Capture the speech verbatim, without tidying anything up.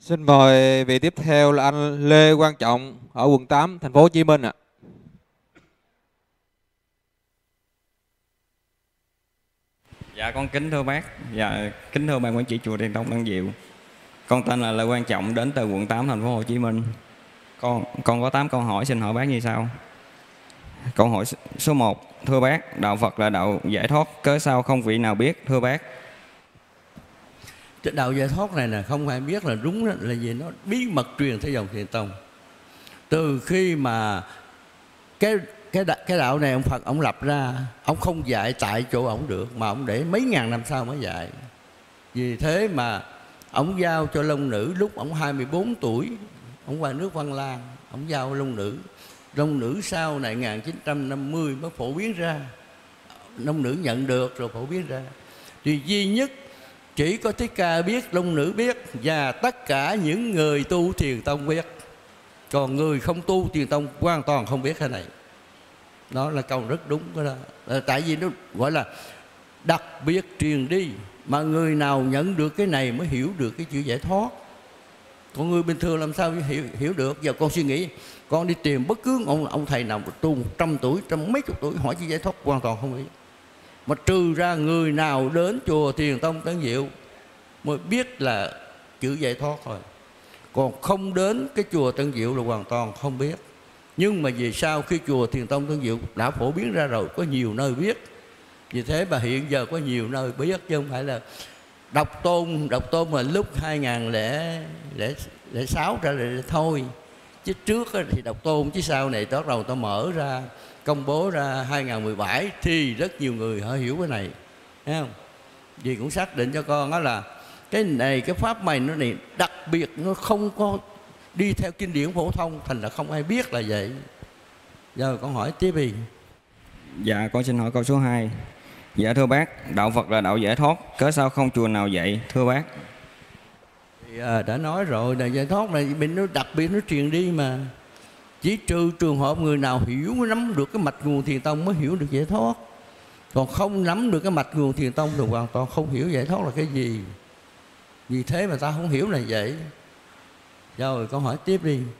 Xin mời vị tiếp theo là anh Lê Quang Trọng ở quận tám, thành phố Hồ Chí Minh ạ. Dạ con kính thưa bác, dạ kính thưa ban quản trị chùa Thiền Tông Tân Diệu. Con tên là Lê Quang Trọng, đến từ quận tám, thành phố Hồ Chí Minh. Con con có tám câu hỏi, xin hỏi bác như sau. Câu hỏi số một: thưa bác, đạo Phật là đạo giải thoát, cớ sao không vị nào biết, thưa bác? Cái đạo giải thoát này là không ai biết là đúng đó, là gì, nó bí mật truyền theo dòng Thiền Tông. Từ khi mà cái cái cái đạo này ông Phật ông lập ra, ông không dạy tại chỗ ông được, mà ông để mấy ngàn năm sau mới dạy. Vì thế mà ông giao cho Long Nữ lúc ông hai mươi bốn tuổi, ông qua nước Văn Lang, ông giao Long Nữ. Long Nữ sau này một nghìn chín trăm năm mươi mới phổ biến ra. Long Nữ nhận được rồi phổ biến ra. Thì duy nhất chỉ có Thích Ca biết, Long Nữ biết, và tất cả những người tu Thiền Tông biết. Còn người không tu Thiền Tông hoàn toàn không biết cái này. Đó là câu rất đúng đó. Tại vì nó gọi là đặc biệt truyền đi, mà người nào nhận được cái này mới hiểu được cái chữ giải thoát. Còn người bình thường làm sao hiểu, hiểu được. Giờ con suy nghĩ, con đi tìm bất cứ ông, ông thầy nào tu một trăm tuổi, trăm mấy chục tuổi, hỏi chữ giải thoát hoàn toàn không biết. Mà trừ ra người nào đến chùa Thiền Tông Tân Diệu mới biết là chữ giải thoát thôi. Còn không đến cái chùa Tân Diệu là hoàn toàn không biết. Nhưng mà vì sao khi chùa Thiền Tông Tân Diệu đã phổ biến ra rồi, có nhiều nơi biết. Vì thế mà hiện giờ có nhiều nơi biết, chứ không phải là độc tôn. Độc tôn mà lúc hai nghìn lẻ sáu ra rồi thôi. Chứ trước thì độc tôn, chứ sau này bắt đầu ta mở ra, công bố ra hai nghìn mười bảy thì rất nhiều người họ hiểu cái này, thấy không? Vì cũng xác định cho con đó là cái này, cái pháp này nó này đặc biệt, nó không có đi theo kinh điển phổ thông, thành là không ai biết là vậy. Giờ con hỏi tiếp đi. Dạ con xin hỏi câu số hai. Dạ thưa bác, đạo Phật là đạo giải thoát, cớ sao không chùa nào dạy, thưa bác? Thì à, đã nói rồi là giải thoát này mình nó đặc biệt, nó truyền đi mà. Chỉ trừ trường hợp người nào hiểu, nắm được cái mạch nguồn Thiền Tông mới hiểu được giải thoát. Còn không nắm được cái mạch nguồn Thiền Tông thì hoàn toàn không hiểu giải thoát là cái gì. Vì thế mà ta không hiểu là vậy. Rồi con hỏi tiếp đi.